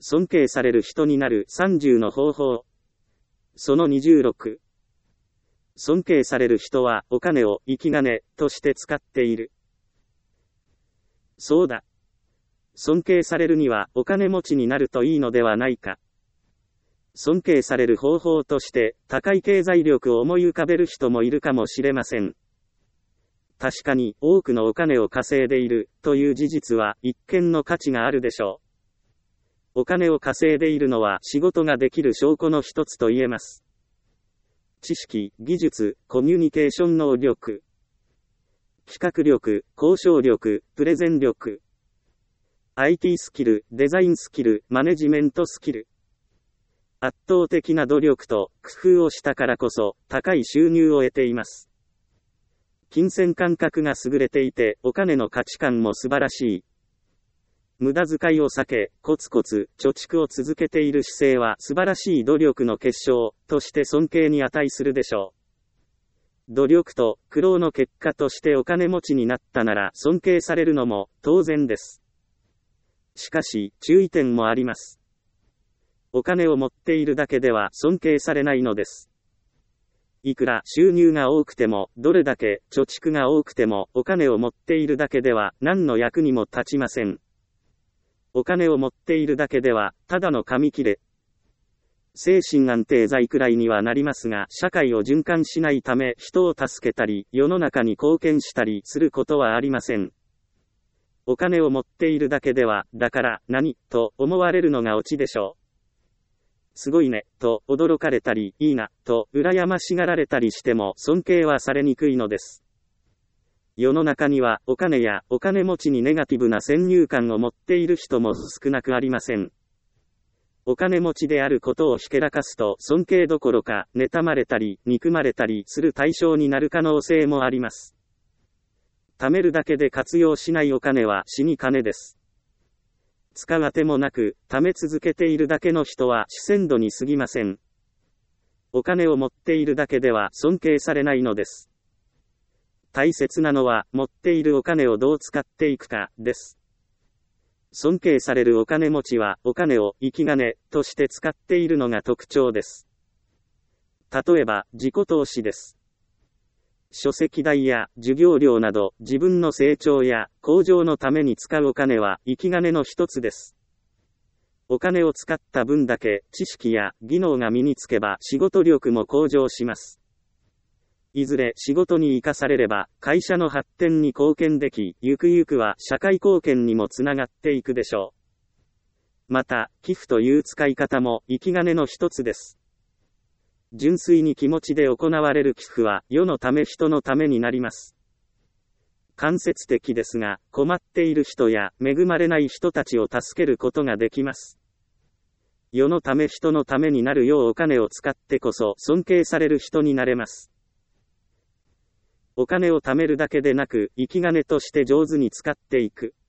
尊敬される人になる30の方法。その26。尊敬される人はお金を生き金として使っている。そうだ。尊敬されるにはお金持ちになるといいのではないか。尊敬される方法として高い経済力を思い浮かべる人もいるかもしれません。確かに多くのお金を稼いでいるという事実は一見の価値があるでしょう。お金を稼いでいるのは仕事ができる証拠の一つと言えます。知識、技術、コミュニケーション能力、企画力、交渉力、プレゼン力、IT スキル、デザインスキル、マネジメントスキル。圧倒的な努力と工夫をしたからこそ高い収入を得ています。金銭感覚が優れていてお金の価値観も素晴らしい。無駄遣いを避け、コツコツ、貯蓄を続けている姿勢は素晴らしい努力の結晶として尊敬に値するでしょう。努力と苦労の結果としてお金持ちになったなら尊敬されるのも当然です。しかし、注意点もあります。お金を持っているだけでは尊敬されないのです。いくら収入が多くても、どれだけ貯蓄が多くても、お金を持っているだけでは何の役にも立ちません。お金を持っているだけでは、ただの紙切れ。精神安定剤くらいにはなりますが、社会を循環しないため、人を助けたり、世の中に貢献したりすることはありません。お金を持っているだけでは、だから、何、と思われるのがオチでしょう。すごいね、と驚かれたり、いいな、と羨ましがられたりしても、尊敬はされにくいのです。世の中にはお金やお金持ちにネガティブな先入観を持っている人も少なくありません。お金持ちであることをひけらかすと尊敬どころか妬まれたり憎まれたりする対象になる可能性もあります。貯めるだけで活用しないお金は死に金です。使うあてもなく貯め続けているだけの人は主戦度に過ぎません。お金を持っているだけでは尊敬されないのです。大切なのは、持っているお金をどう使っていくか、です。尊敬されるお金持ちは、お金を生き金として使っているのが特徴です。例えば、自己投資です。書籍代や授業料など、自分の成長や向上のために使うお金は、生き金の一つです。お金を使った分だけ、知識や技能が身につけば、仕事力も向上します。いずれ仕事に生かされれば、会社の発展に貢献でき、ゆくゆくは社会貢献にもつながっていくでしょう。また、寄付という使い方も生き金の一つです。純粋に気持ちで行われる寄付は、世のため人のためになります。間接的ですが、困っている人や恵まれない人たちを助けることができます。世のため人のためになるようお金を使ってこそ尊敬される人になれます。お金を貯めるだけでなく、生き金として上手に使っていく。